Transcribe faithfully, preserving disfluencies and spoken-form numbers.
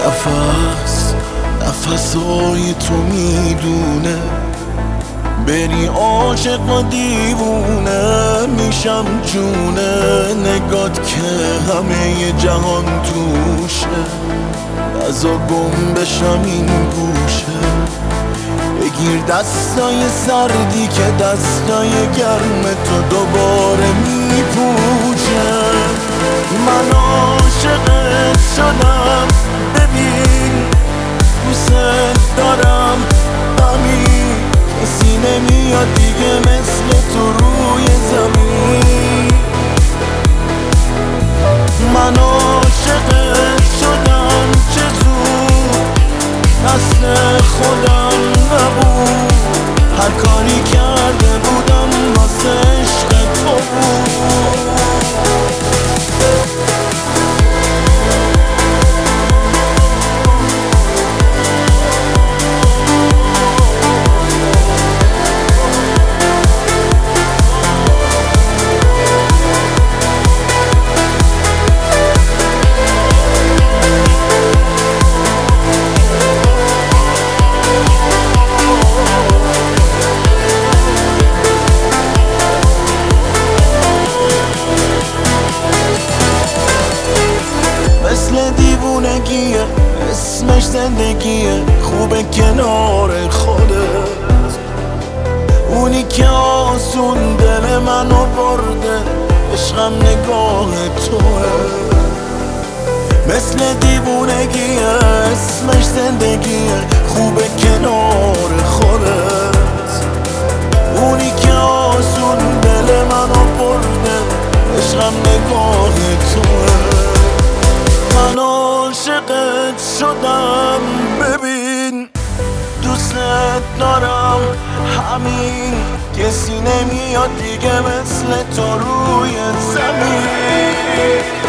نفس نفسای تو میدونه بری عاشق و دیوونه میشم جونه نگات که همه جهان توشه نزا گم بشم این گوشه بگیر دستای سردی که دستای گرم تو دوباره میپوشه من عاشقت شدم ببین دوست دارم همین کسی نمیاد دیگه مثل تو روی زمین من عاشقت شدم چه زود مثل خودم نبود هر کاری کرده بودم واسه عشق تو بود مثل دیوونگیه اسمش زندگیه خوبه کنار خودت اونی که آسون دل منو برده عشقم نگاه توه مثل دیوونگیه اسمش زندگیه خوبه کنار خودت اونی که آسون دل منو برده عشقم نگاه توه من عاشقت شدم ببین دوست دارم همین کسی نمیاد دیگه مثل تو روی زمین